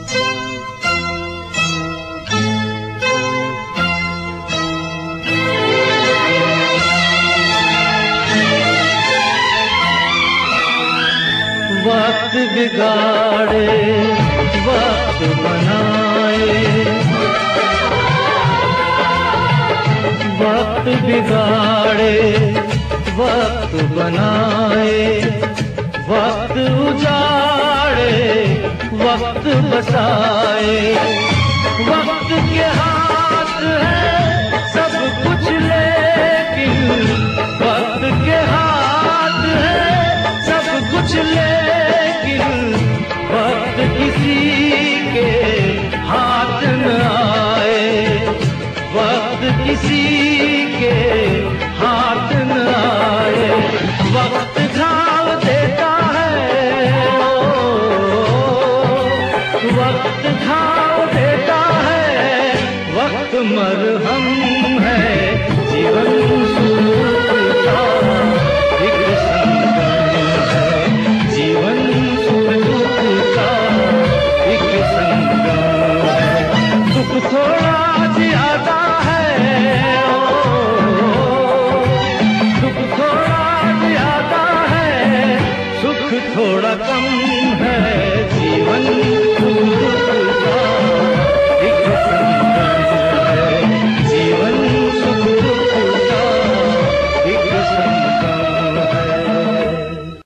वक्त बिगाड़े वक्त बनाए, वक्त बिगाड़े वक्त बनाए, वक्त उजाड़े वक्त बसाए। वक्त के हाथ है सब कुछ लेकिन वक्त के हाथ है सब कुछ लेकिन वक्त किसी के हाथ न आए, वक्त किसी के हाथ न आए। वक्त घाव देता है, वक्त घाव देता है, वक्त मरहम